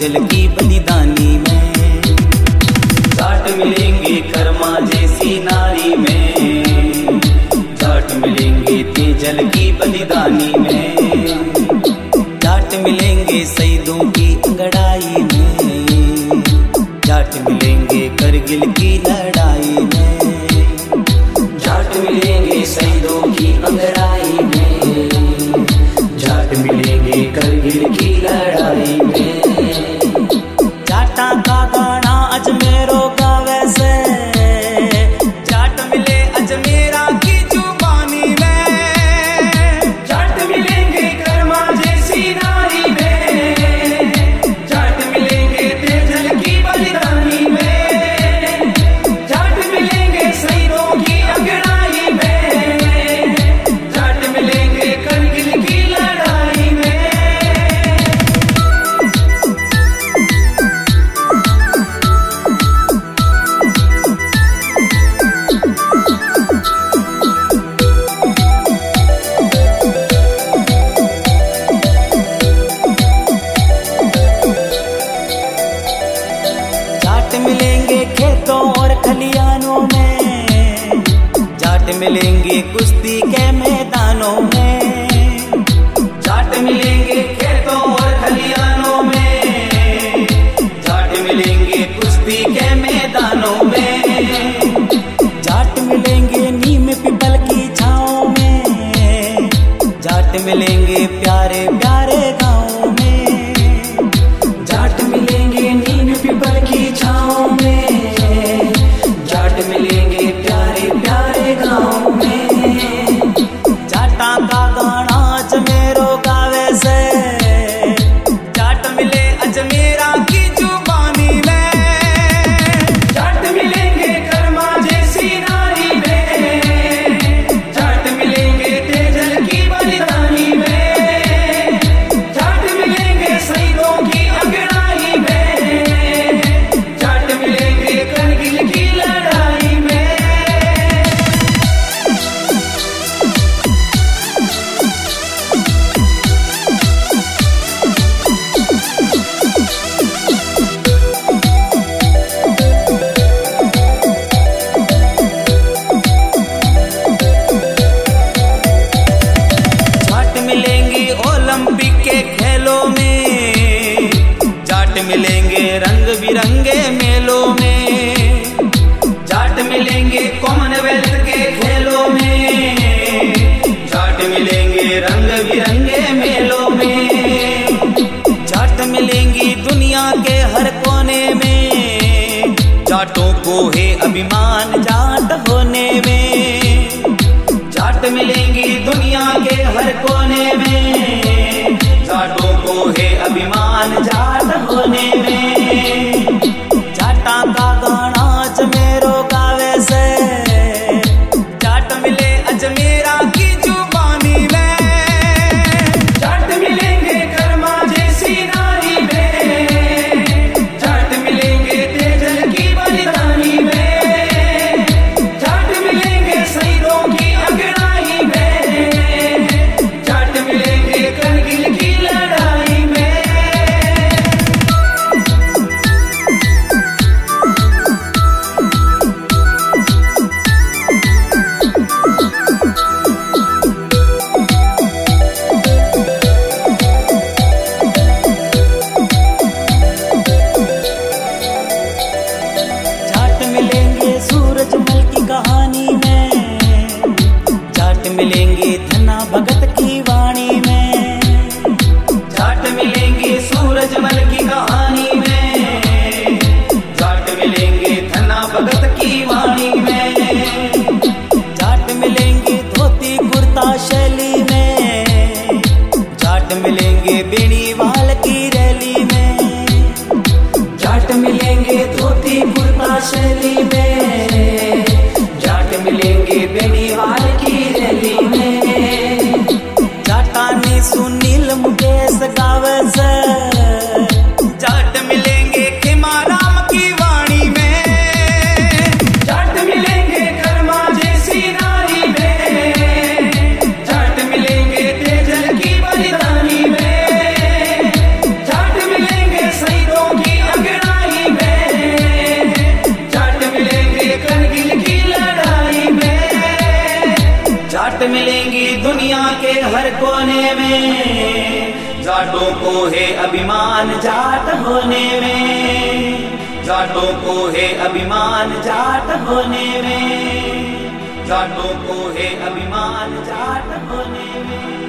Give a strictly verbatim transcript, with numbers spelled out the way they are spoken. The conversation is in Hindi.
तेजल की बलिदानी में। जाट मिलेंगे कर्मा जैसी नारी में, जाट मिलेंगे तेजल की बलिदानी में। जाट मिलेंगे शहीदों की अंगड़ाई में, जाट मिलेंगे करगिल की लड़ाई में। जाट मिलेंगे शहीदों की अंगड़ाई में, जाट मिलेंगे करगिल की लड़ाई में। जाटा का गाना अजमेरों का वैसे, जाट मिले अजमेरा की जुबानी में। जाट मिलेंगे कर्मा जैसी नारी में, जाट मिलेंगे तेजल की बलिदानी में। जाट मिलेंगे शहीदों की अंगड़ाई में, जाट मिलेंगे करगिल की लड़ाई में। जाट मिलेंगे खेतों और खलियानों में, जाट मिलेंगे कुश्ती के मैदानों में। जाट मिलेंगे खेतों और खलियानों में, जाट मिलेंगे कुश्ती के मैदानों में। जाट मिलेंगे नीम पीपल की छाँव में, जाट मिलेंगे प्यारे प्यारे गाँव में। जाट मिलेंगे नीम पीपल की छाँव में, जाट मिलेंगे प्यारे प्यारे गाँव में। जाटा का गाना अजमेरों का वैसे, जाट मिले अजमेरा की जुबानी में। जाट मिलेंगे कर्मा जैसी नारी में, जाट मिलेंगे तेजल की बलिदानी में। जाट मिलेंगे शहीदों की अंगड़ाई में, जाट मिलेंगे करगिल की लड़ाई में। जाट मिलेंगे ओलंपिक के खेलों में, जाट मिलेंगे रंग बिरंगे मेलों में। जाट मिलेंगे कॉमनवेल्थ के खेलों में, जाट मिलेंगे रंग बिरंगे मेलों में। जाट मिलेंगी दुनिया के हर कोने में, जाटों को है अभिमान जाट होने में। जाट मिलेंगी दुनिया के हर कोने में, जाटों को है अभिमान जाट होने में। जाटा का गाना अजमेरों का वैसे, जाट मिले अजमेरा की जुबानी में। जाट मिलेंगे कर्मा जैसी नारी में, जाट मिलेंगे तेजल की बलिदानी में। जाट मिलेंगे शहीदों की अंगड़ाई में, जाट मिलेंगे करगिल की लड़ाई में। जाट मिलेंगे सूरजमल की कहानी में, जाट मिलेंगे धना भगत की वाणी में। जाट मिलेंगे सूरजमल की कहानी में, जाट मिलेंगे धना भगत की वाणी में। जाट मिलेंगे धोती कुर्ता शैली में, जाट मिलेंगे बेनीवाल की रैली में। जाट मिलेंगे धोती कुर्ता शैली में, जाट मिलेंगे बेनीवाल की रैली में। जाटा ने सुनील मुकेश गावस, जाट मिलेंगे खेमाराम की वाणी में। जाट मिलेंगे में, जाटों को है अभिमान जाट होने में, जाटों को है अभिमान जाट होने में, जाटों को है अभिमान जाट होने में।